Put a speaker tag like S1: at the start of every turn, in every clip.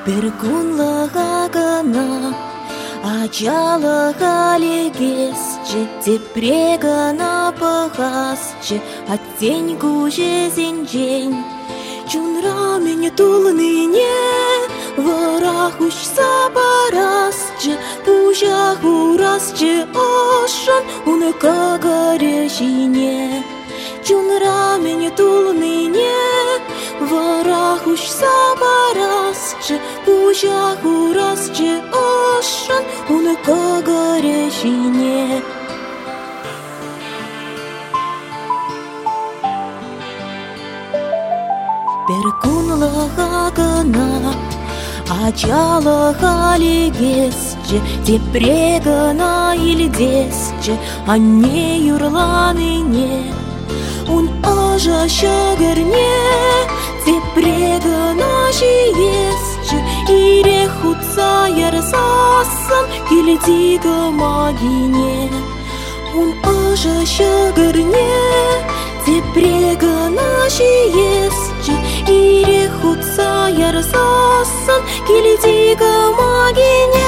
S1: Bir kunlağa gana Ачалаға легесчі, тепрегана пағасчы, аттен күжезен жен. Чунра мене тулныне, варах ұшса барасчы, пужақ урасчы ашан, уны кагаре жине. Чунра мене тулныне, варах ұшса барасчы, пужақ урасчы ашан, уны кагаре жине. Bir kunlağa gana Ачалаға легесчі, тепрегана илдесчі, анне юрланыне. Он ажа шагырне, тепрегана жиесчі, ире хутса ярсасын, келдегі магине. Он ажа шагырне, тепрегана жиесчі, ире хутса ярсасын, келдегі магине.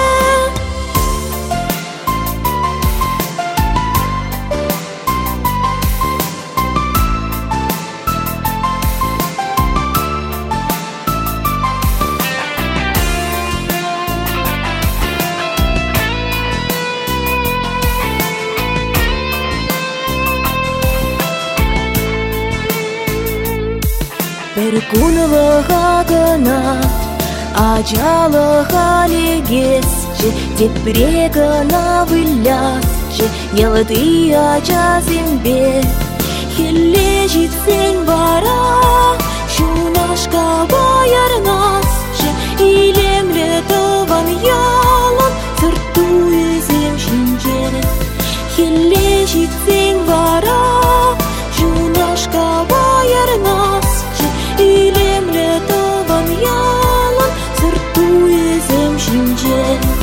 S1: Bir kunlağa gana Ачалаға легесчі, тепрегана вылясчы, ялды ача зембе. Хелле житсең бара, шунашқа баярнасчы, илемле тыван ялын, сырту өзем шинже. Хелле житсең бара, шунашқа баярнасчы, илемле тыван ялын, сырту өзем шинже.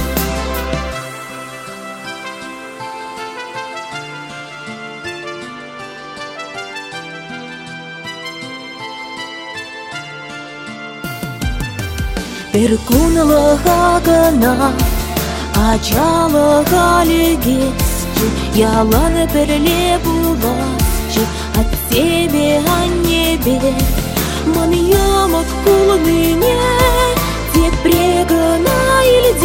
S1: Bir kunlağa gana Ачалаға легесчі, яланы бірле буласчы, от тебе, а небе. Ман ямат кулныне, тепрегана